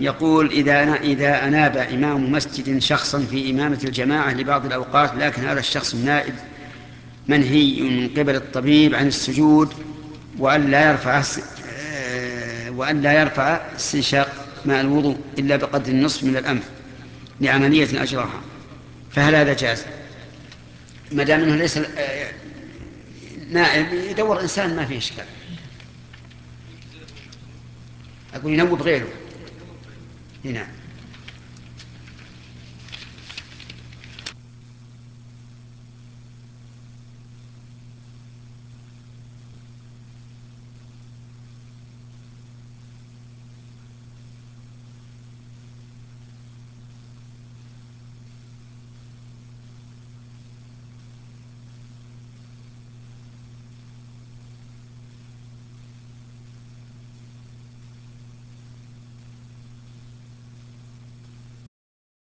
يقول إذا أناب إمام مسجد شخصا في إمامة الجماعة لبعض الأوقات، لكن هذا الشخص النائب منهي من قبل الطبيب عن السجود وأن لا يرفع استنشاق ماء الوضوء إلا بقدر النصف من الأنف لعملية أجراها، فهل هذا جاز؟ ما دام أنه ليس نائب يدور إنسان ما فيه إشكال. أقول ينوب غيره هنا.